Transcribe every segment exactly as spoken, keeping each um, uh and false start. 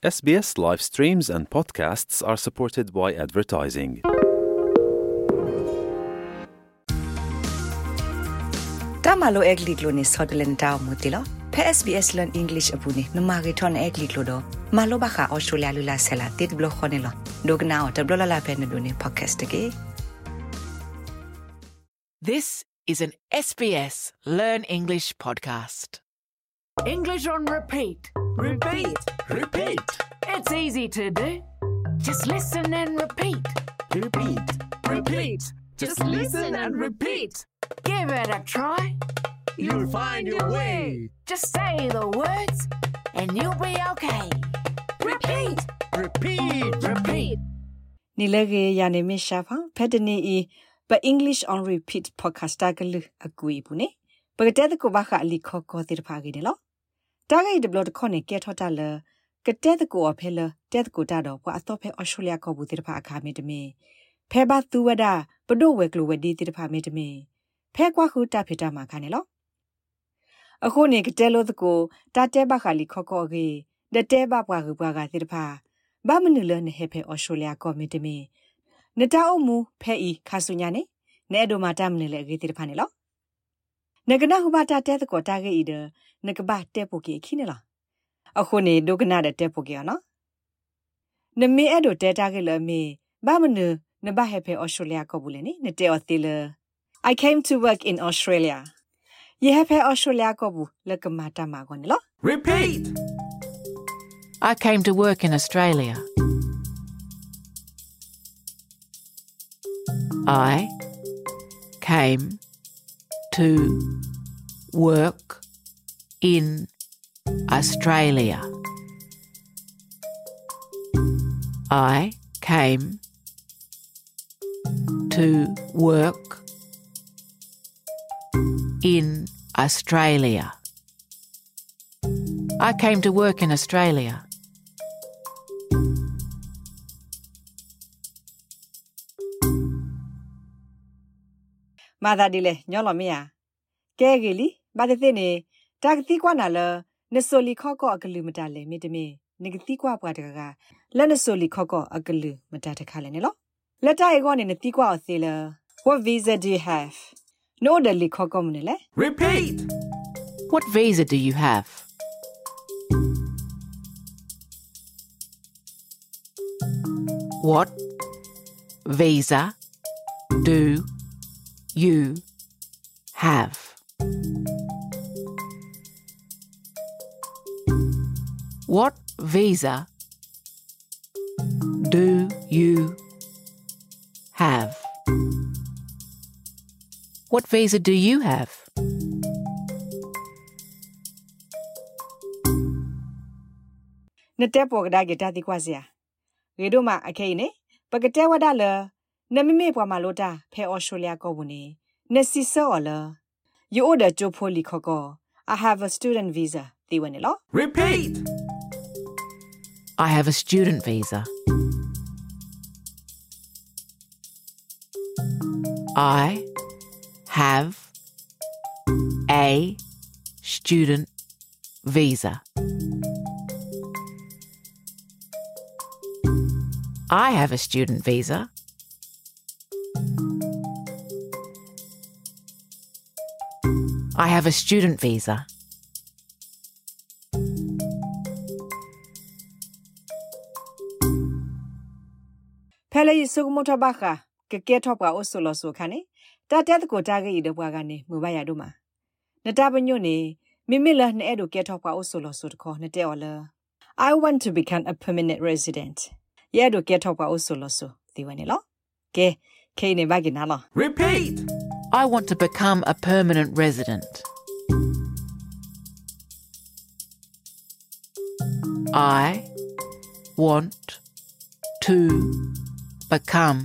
S B S live streams and podcasts are supported by advertising. Tamalo egli lo ni Scotland tao mutilo. Pe S B S learn English abuni no mariton egli lo do. Malo baka Australia lula sela tit blo khonelo. Dogna o tablo la pen do ni podcast ge. This is an S B S Learn English podcast. English on repeat. Repeat, repeat, It's easy to do. Just listen and repeat. repeat, repeat. Just listen and repeat. Give it a try. You'll find your way. Just say the words and you'll be okay. Repeat, Repeat, repeat. Nilege yani mishafa pedani e but English on repeat podcast tagalu agui bune. Bagate ko baka ali khoko tirphagi ne lo. Tagai de blot khone ke thota le kate ko phela tet ko ta do kwa atho phe Australia ko bu tirpha akha me de me. Phe ba tu wada pdo we klo we di tirpha me de me. Phe kwa khu ta phita ma kha ne lo. Akho ne kate lo ko ta te ba kha li khoko ge de te ba bwa gu bwa ga tirpha. Ba mnu le ne he phe Australia ko me de me. Ne ta o mu phe I kha su nya ne. Ne do ma ta mne le ge tirpha ne lo. Nagana hubata te ko ta ge ide nagba te poki khine la akho ne dogana de te poki na ne me edo te ta ge le me ba mnu ne ba he phe Australia ko bu le ni ne te o te le I came to work in Australia ye he phe Australia ko bu le kama ta ma ko ne lo repeat. I came to work in Australia. I came to work in Australia. I came to work in Australia. I came to work in Australia. Mada dile nyolo mia ke ge li ba de ne ta ti kwa na le ne so li kho ko aklu mata le mi de me ne ti kwa bwa de ga le ne so li kho ko aklu mata de kha le ne lo le ta e ko ne ne ti kwa o se le what visa do you have no de li kho ko mne le Repeat. What visa do you have? What visa do you have? What visa do you have? What visa do you have? ne te po ga ge ta ti kwa sia ge do ma akai ne pa ga te wa da le ne me me bwa ma lo ta phe Australia ko bu ne ne si so la you order jo pho li kho ko I have a student visa ti wa ne lo Repeat. I have a student visa. I have a student visa. I have a student visa. I have a student visa. Pele yi su mo ta ba kha ke ke thop ga o so lo so kha ne ta te ko ta ge yi de bwa ga ne mu ba ya do ma ne ta ba nyo ne mi mi la ne e do ke thop ga o so lo so de ko ne te o la I want to become a permanent resident ye do ke thop ga o so lo so ti wa ne lo ke ke ne ba gi na lo Repeat. I want to become a permanent resident. I want to become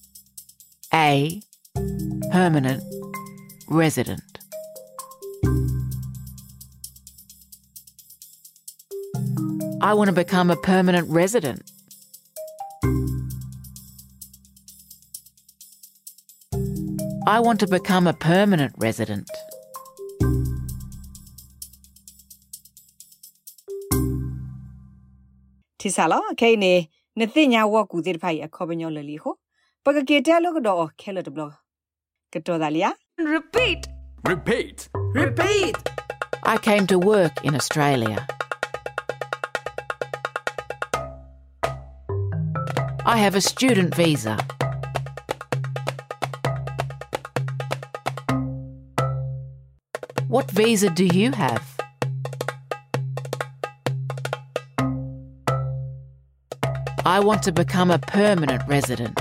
a permanent resident. I want to become a permanent resident. I want to become a permanent resident. Tisala, Kane, Nathinia walk with it pie a cobinol liho. Pagaketa look door, Keller the blog. Katodalia? Repeat. Repeat. Repeat. I came to work in Australia. I have a student visa. What visa do you have? I want to become a permanent resident.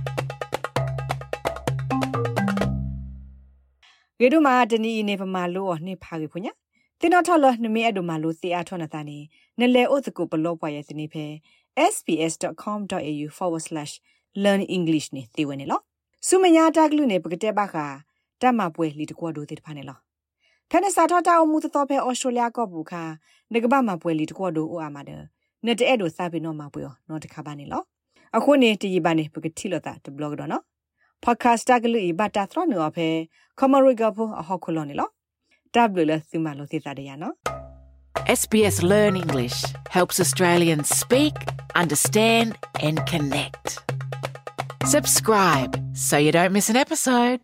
Geduma deni never malo or ne pagipunya. Tinotala no me edumalo theatonatani, Nele othuko below by ethnipe, sbs.com.au forward slash learn English ni thewenilo. Sumenya daglune bugdebaka, damabwe litquado the panela. Penesatata o muthope Australia gobuka, Negabama bwe litquado o amada, net edo sabino mabuo, not cabanilo. A hone to yibane bugatilo that the blog dono. Podcast daglu ibata thronu ope, Comorigapo a hocolonilo. W thumalo thitadiano. S B S Learn English helps Australians speak, understand and connect. Subscribe so you don't miss an episode.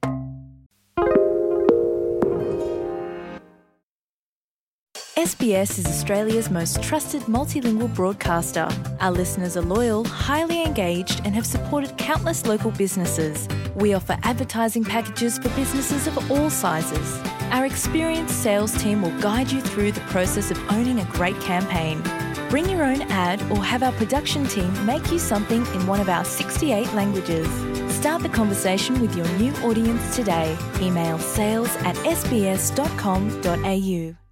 S B S is Australia's most trusted multilingual broadcaster. Our listeners are loyal, highly engaged and have supported countless local businesses. We offer advertising packages for businesses of all sizes. Our experienced sales team will guide you through the process of owning a great campaign. Bring your own ad or have our production team make you something in one of our sixty-eight languages. Start the conversation with your new audience today. Email sales at s b s dot com dot a u.